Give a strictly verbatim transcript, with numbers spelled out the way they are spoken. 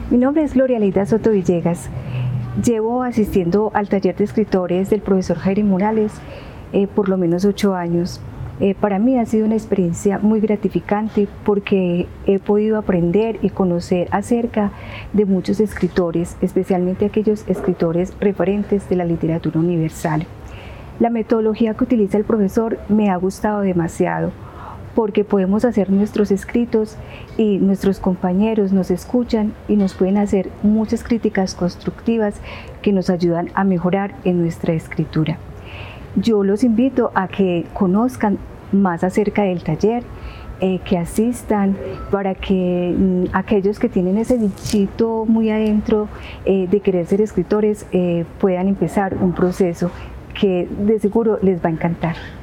Mi nombre es Gloria Leida Soto Villegas. Llevo asistiendo al taller de escritores del profesor Jairo Morales eh, por lo menos ocho años. Eh, para mí ha sido una experiencia muy gratificante porque he podido aprender y conocer acerca de muchos escritores, especialmente aquellos escritores referentes de la literatura universal. La metodología que utiliza el profesor me ha gustado demasiado, porque podemos hacer nuestros escritos y nuestros compañeros nos escuchan y nos pueden hacer muchas críticas constructivas que nos ayudan a mejorar en nuestra escritura. Yo los invito a que conozcan más acerca del taller, eh, que asistan, para que mmm, aquellos que tienen ese bichito muy adentro eh, de querer ser escritores eh, puedan empezar un proceso que de seguro les va a encantar.